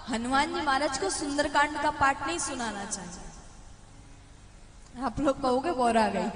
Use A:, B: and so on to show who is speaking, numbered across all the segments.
A: हनुमान जी महाराज को सुंदरकांड का पाठ नहीं सुनाना चाहिए। आप लोग कहोगे बोर आ गई,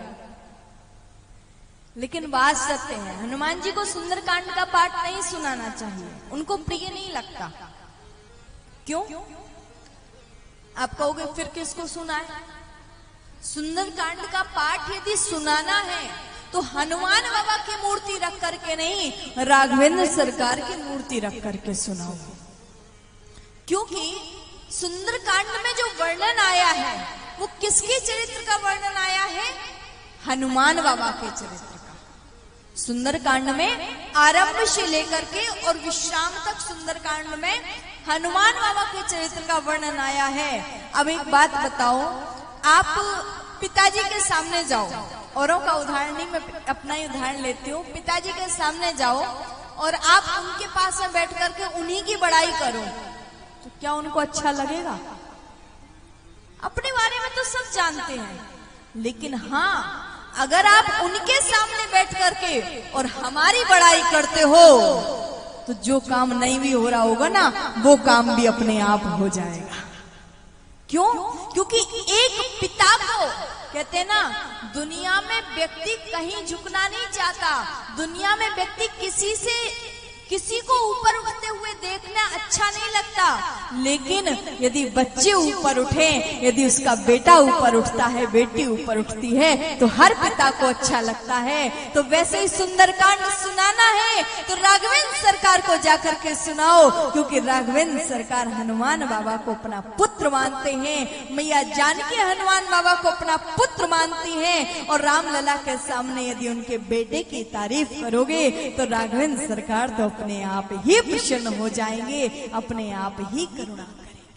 A: लेकिन बात सत्य है, हनुमान जी को सुंदरकांड का पाठ नहीं सुनाना चाहिए, उनको प्रिय नहीं लगता। क्यों? आप कहोगे फिर किसको सुनाए? सुंदरकांड का पाठ यदि सुनाना है तो हनुमान बाबा की मूर्ति रख करके नहीं, राघवेंद्र सरकार की मूर्ति रख करके सुनाओ। क्योंकि सुंदरकांड में जो वर्णन आया है वो किसके चरित्र का वर्णन आया है? हनुमान बाबा के चरित्र का। सुंदरकांड में आरंभ से लेकर के और विश्राम तक सुंदरकांड में हनुमान बाबा के चरित्र का वर्णन आया है। अब एक बात बताओ, आप पिताजी के सामने जाओ, औरों का उदाहरण नहीं, मैं अपना ही उदाहरण लेती हूँ। पिताजी के सामने जाओ और आप उनके पास में बैठ करके उन्हीं की बड़ाई करो, तो क्या उनको अच्छा लगेगा? अपने बारे में तो सब जानते हैं, लेकिन हाँ, अगर आप उनके सामने बैठ करके और हमारी बड़ाई करते हो तो जो काम नहीं भी हो रहा होगा ना, वो काम भी अपने आप हो जाएगा। क्यों? क्योंकि एक पिता को कहते हैं ना, दुनिया में व्यक्ति कहीं झुकना नहीं चाहता, दुनिया में व्यक्ति किसी को ऊपर उठते हुए देखना अच्छा नहीं लगता, लेकिन यदि बच्चे ऊपर उठे, यदि उसका बेटा ऊपर उठता है, बेटी ऊपर उठती है, तो हर पिता को अच्छा लगता है। तो वैसे ही सुंदरकांड सुनाना है तो राघवेंद्र सरकार को जाकर के सुनाओ, क्योंकि राघवेंद्र सरकार हनुमान बाबा को अपना पुत्र मानते हैं, मैया जानकी हनुमान बाबा को अपना पुत्र मानती हैं, और रामलला के सामने यदि उनके बेटे की तारीफ करोगे तो राघवेंद्र सरकार तो अपने आप ही प्रसन्न हो जाएंगे, अपने आप ही करुणा करेंगे।